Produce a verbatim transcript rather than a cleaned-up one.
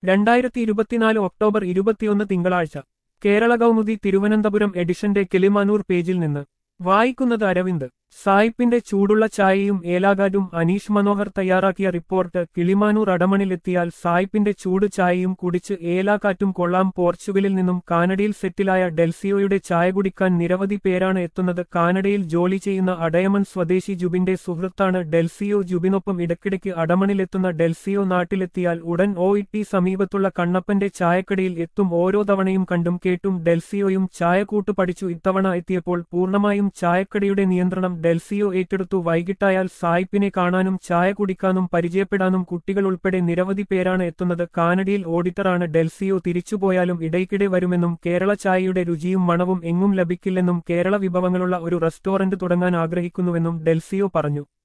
രണ്ടായിരത്തി ഇരുപത്തിനാല് ഒക്ടോബർ ഇരുപത്തിയൊന്ന് തിങ്കളാഴ്ച കേരള കൗമുദി തിരുവനന്തപുരം എഡിഷന്റെ കിളിമാനൂർ പേജിൽ നിന്ന് വായിക്കുന്നത് അരവിന്ദ്. സായിപ്പിന്റെ ചൂടുള്ള ചായയും ഏലാകാറ്റും അനീഷ് മനോഹർ തയ്യാറാക്കിയ റിപ്പോർട്ട്. കിളിമാനൂർ അടമണിലെത്തിയാൽ സായിപ്പിന്റെ ചൂട് ചായയും കുടിച്ച് ഏലാകാറ്റും കൊള്ളാം. പോർച്ചുഗലിൽ നിന്നും കാനഡയിൽ സെറ്റിലായ ഡെൽസിയോയുടെ ചായ കുടിക്കാൻ നിരവധി പേരാണ് എത്തുന്നത്. കാനഡയിൽ ജോലി ചെയ്യുന്ന അടയമൺ സ്വദേശി ജുബിന്റെ സുഹൃത്താണ് ഡെൽസിയോ. ജുബിനൊപ്പം ഇടയ്ക്കിടയ്ക്ക് അടമണിലെത്തുന്ന ഡെൽസിയോ നാട്ടിലെത്തിയാൽ ഉടൻ ഒ ഇട്ടി സമീപത്തുള്ള കണ്ണപ്പന്റെ ചായക്കടയിൽ എത്തും. ഓരോ തവണയും കണ്ടും കേട്ടും ഡെൽസിയോയും ചായക്കൂട്ട് പഠിച്ചു. ഇത്തവണ എത്തിയപ്പോൾ പൂർണ്ണമായും ചായക്കടയുടെ നിയന്ത്രണം ഡെൽസിയോ ഏറ്റെടുത്തു. വൈകിട്ടായാൽ സായിപ്പിനെ കാണാനും ചായ കുടിക്കാനും പരിചയപ്പെടാനും കുട്ടികൾ ഉൾപ്പെടെ നിരവധി പേരാണ് എത്തുന്നത്. കാനഡയിൽ ഓഡിറ്ററാണ് ഡെൽസിയോ. തിരിച്ചുപോയാലും ഇടയ്ക്കിടെ വരുമെന്നും കേരള ചായയുടെ രുചിയും മണവും എങ്ങും ലഭിക്കില്ലെന്നും കേരള വിഭവങ്ങളുള്ള ഒരു റെസ്റ്റോറന്റ് തുടങ്ങാൻ ആഗ്രഹിക്കുന്നുവെന്നും ഡെൽസിയോ പറഞ്ഞു.